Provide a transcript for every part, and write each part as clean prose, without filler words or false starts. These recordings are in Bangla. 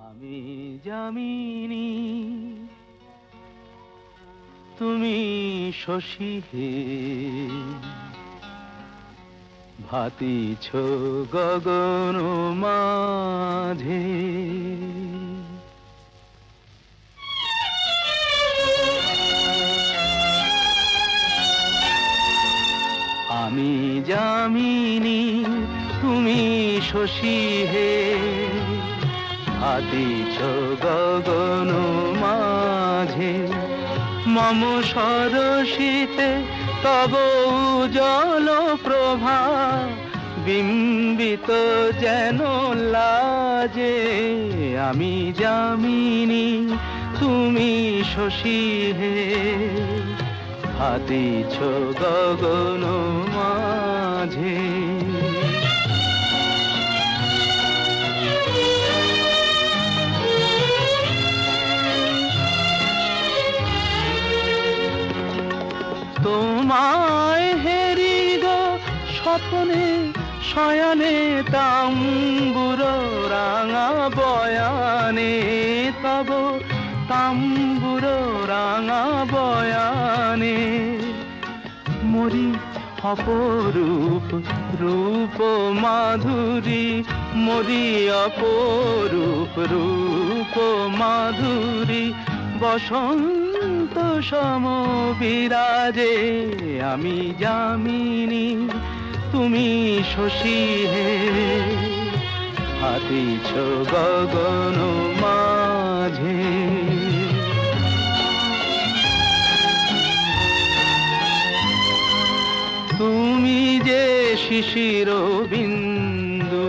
আমি যামিনী তুমি শশী হে, ভাতিছ গগন মাঝে। আমি যামিনী তুমি শশী হে, ভাতিছ গগন মাঝে। মম সরসিতে তব উজ্জ্বল প্রভা, বিম্বিত যেন লাজে। আমি যামিনী তুমি শশী হে, ভাতিছ গগন মাঝে। তোমায় হেরি গো স্বপ্নে শয়নে, তাম্বুর রাঙা বয়ানে তব তাম্বুর রাঙা বয়ানে। মরি অপরূপ রূপ মাধুরী, মরি অপরূপ রূপ মাধুরী। বসন্ত সম বিরাজে, আমি যামিনী তুমি শশী হে, ভাতিছ গগন মাঝে। তুমি যে শিশির বিন্দু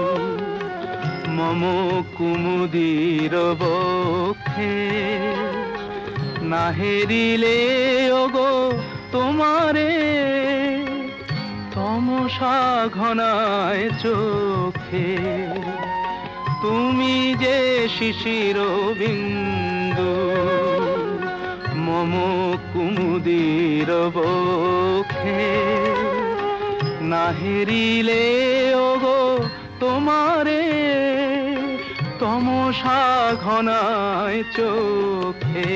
মম কুমুদির বক্ষে, না হেরিলে ওগো তোমারে তমসা ঘনায় চোখে। তুমি যে শিশির বিন্দু মম কুমুদির বক্ষে, না হেরিলে ওগো তোমারে তমসা ঘনায় চোখে।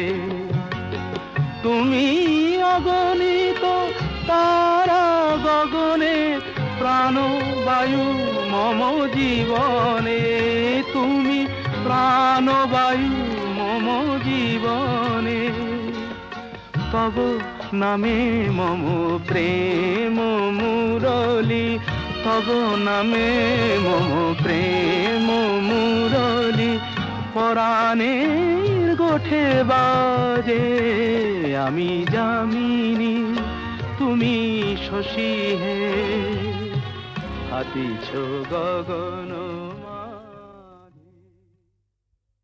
তুমি অগণিত তারা গগনে, প্রাণবায়ু মম জীবনে। তুমি প্রাণবায়ু মম জীবনে। তব নামে মম প্রেম মুরলী, তব নামে মম প্রেম মুরলী। পরাণের গোঠে বাজে, আমি যামিনী তুমি শশী হে, ভাতিছ গগন।